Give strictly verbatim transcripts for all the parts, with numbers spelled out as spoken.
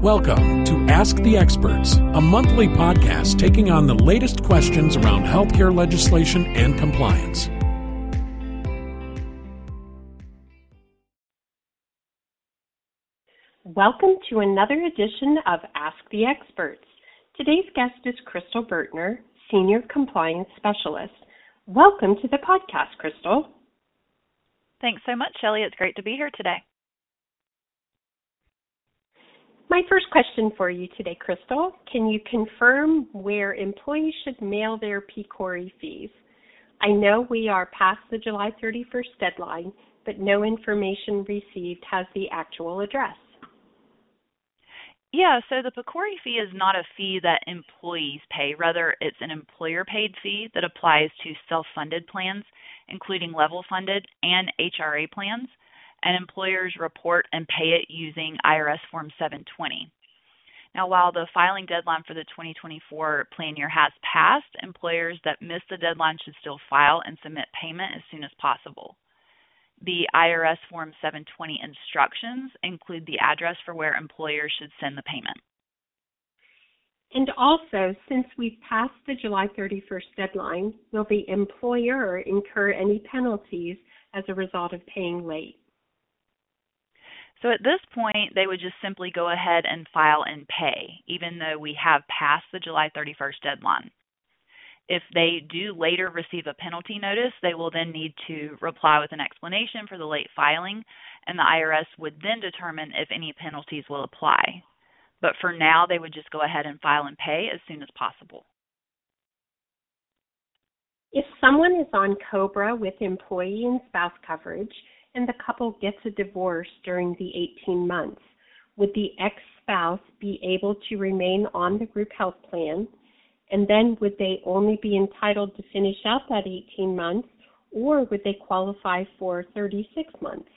Welcome to Ask the Experts, a monthly podcast taking on the latest questions around healthcare legislation and compliance. Welcome to another edition of Ask the Experts. Today's guest is Crystal Bertner, Senior Compliance Specialist. Welcome to the podcast, Crystal. Thanks so much, Shelley. It's great to be here today. My first question for you today, Crystal, can you confirm where employees should mail their P C O R I fees? I know we are past the July thirty-first deadline, but no information received has the actual address. Yeah, so the P C O R I fee is not a fee that employees pay. Rather, it's an employer-paid fee that applies to self-funded plans, including level-funded and H R A plans, and employers report and pay it using I R S Form seven twenty. Now, while the filing deadline for the twenty twenty-four plan year has passed, employers that miss the deadline should still file and submit payment as soon as possible. The I R S Form seven twenty instructions include the address for where employers should send the payment. And also, since we've passed the July thirty-first deadline, will the employer incur any penalties as a result of paying late? So at this point, they would just simply go ahead and file and pay, even though we have passed the July thirty-first deadline. If they do later receive a penalty notice, they will then need to reply with an explanation for the late filing, and the I R S would then determine if any penalties will apply. But for now, they would just go ahead and file and pay as soon as possible. If someone is on COBRA with employee and spouse coverage, and the couple gets a divorce during the eighteen months, would the ex-spouse be able to remain on the group health plan? And then would they only be entitled to finish out that eighteen months, or would they qualify for thirty-six months?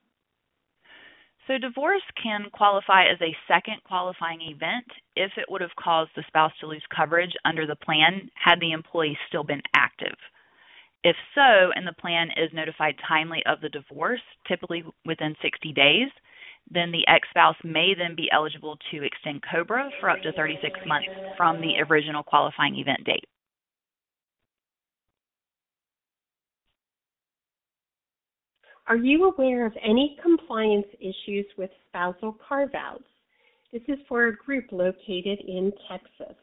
So divorce can qualify as a second qualifying event if it would have caused the spouse to lose coverage under the plan had the employee still been active. If so, and the plan is notified timely of the divorce, typically within sixty days, then the ex-spouse may then be eligible to extend COBRA for up to thirty-six months from the original qualifying event date. Are you aware of any compliance issues with spousal carve-outs? This is for a group located in Texas.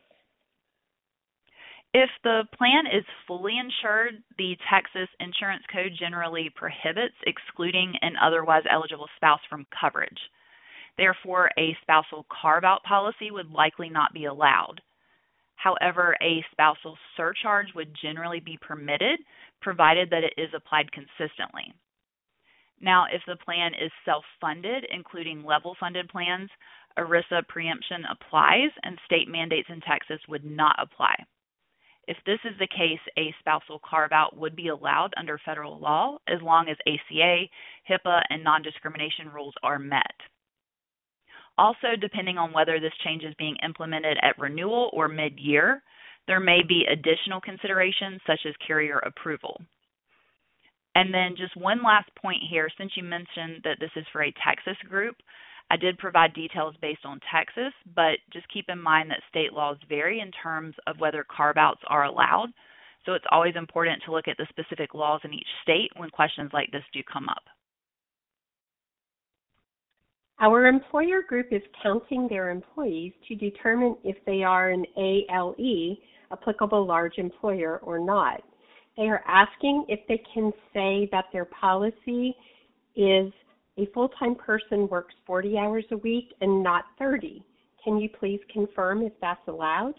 If the plan is fully insured, the Texas Insurance Code generally prohibits excluding an otherwise eligible spouse from coverage. Therefore, a spousal carve-out policy would likely not be allowed. However, a spousal surcharge would generally be permitted, provided that it is applied consistently. Now, if the plan is self-funded, including level-funded plans, ERISA preemption applies, and state mandates in Texas would not apply. If this is the case, a spousal carve-out would be allowed under federal law as long as A C A, HIPAA, and non-discrimination rules are met. Also, depending on whether this change is being implemented at renewal or mid-year, there may be additional considerations such as carrier approval. And then just one last point here, since you mentioned that this is for a Texas group, I did provide details based on Texas, but just keep in mind that state laws vary in terms of whether carve-outs are allowed. So it's always important to look at the specific laws in each state when questions like this do come up. Our employer group is counting their employees to determine if they are an A L E, applicable large employer, or not. They are asking if they can say that their policy is a full-time person works forty hours a week and not thirty. Can you please confirm if that's allowed?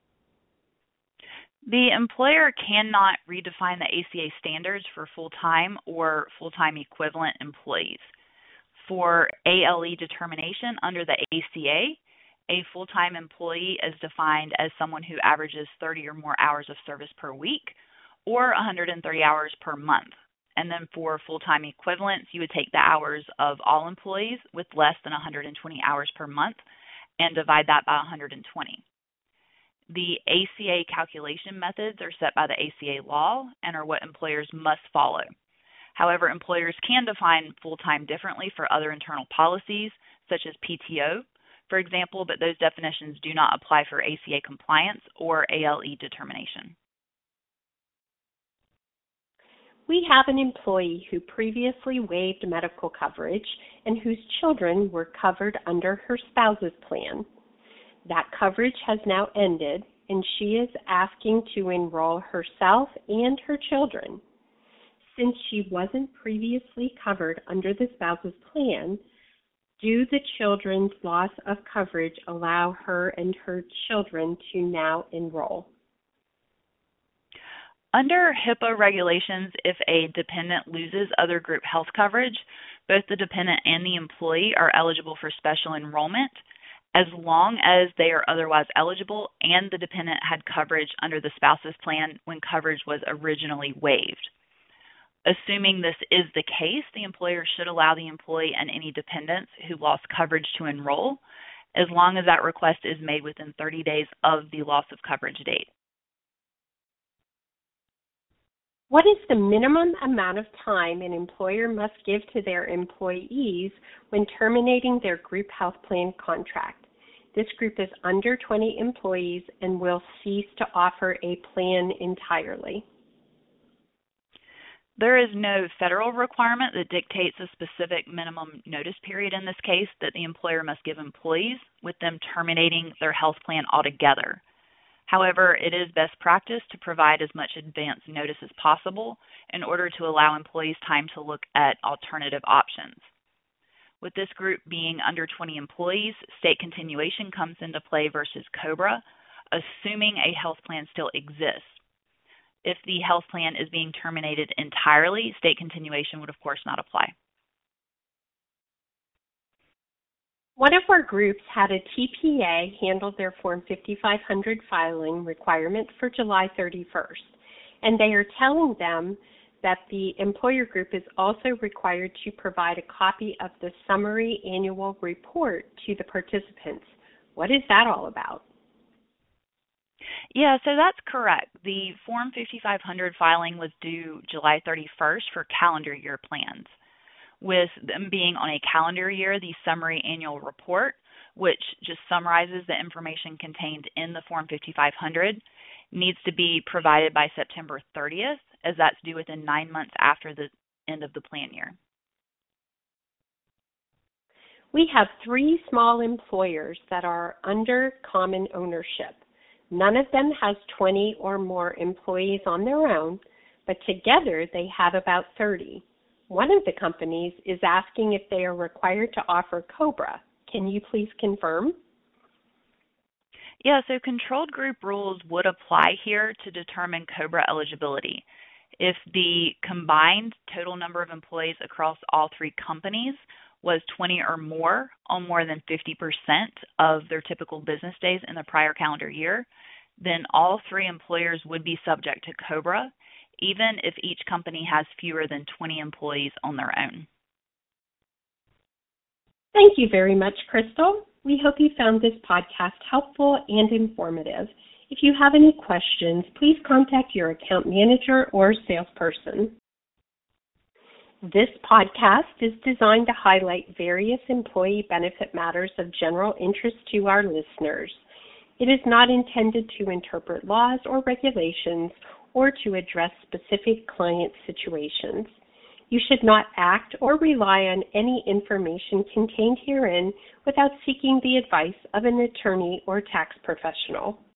The employer cannot redefine the A C A standards for full-time or full-time equivalent employees. For A L E determination under the A C A, a full-time employee is defined as someone who averages thirty or more hours of service per week or one hundred thirty hours per month. And then for full-time equivalents, you would take the hours of all employees with less than one hundred twenty hours per month and divide that by one hundred twenty. The A C A calculation methods are set by the A C A law and are what employers must follow. However, employers can define full-time differently for other internal policies, such as P T O, for example, but those definitions do not apply for A C A compliance or A L E determination. We have an employee who previously waived medical coverage and whose children were covered under her spouse's plan. That coverage has now ended, and she is asking to enroll herself and her children. Since she wasn't previously covered under the spouse's plan, do the children's loss of coverage allow her and her children to now enroll? Under HIPAA regulations, if a dependent loses other group health coverage, both the dependent and the employee are eligible for special enrollment as long as they are otherwise eligible and the dependent had coverage under the spouse's plan when coverage was originally waived. Assuming this is the case, the employer should allow the employee and any dependents who lost coverage to enroll, as long as that request is made within thirty days of the loss of coverage date. What is the minimum amount of time an employer must give to their employees when terminating their group health plan contract? This group is under twenty employees and will cease to offer a plan entirely. There is no federal requirement that dictates a specific minimum notice period in this case that the employer must give employees with them terminating their health plan altogether. However, it is best practice to provide as much advance notice as possible in order to allow employees time to look at alternative options. With this group being under twenty employees, state continuation comes into play versus COBRA, assuming a health plan still exists. If the health plan is being terminated entirely, state continuation would of course not apply. One of our groups had a T P A handle their Form fifty-five hundred filing requirement for July thirty-first, and they are telling them that the employer group is also required to provide a copy of the summary annual report to the participants. What is that all about? Yeah, so that's correct. The Form fifty-five hundred filing was due July thirty-first for calendar year plans. With them being on a calendar year, the summary annual report, which just summarizes the information contained in the Form fifty-five hundred, needs to be provided by September thirtieth, as that's due within nine months after the end of the plan year. We have three small employers that are under common ownership. None of them has twenty or more employees on their own, but together they have about thirty. One of the companies is asking if they are required to offer COBRA. Can you please confirm? Yeah, so controlled group rules would apply here to determine COBRA eligibility. If the combined total number of employees across all three companies was twenty or more on more than fifty percent of their typical business days in the prior calendar year, then all three employers would be subject to COBRA, even if each company has fewer than twenty employees on their own. Thank you very much, Crystal. We hope you found this podcast helpful and informative. If you have any questions, please contact your account manager or salesperson. This podcast is designed to highlight various employee benefit matters of general interest to our listeners. It is not intended to interpret laws or regulations or to address specific client situations. You should not act or rely on any information contained herein without seeking the advice of an attorney or tax professional.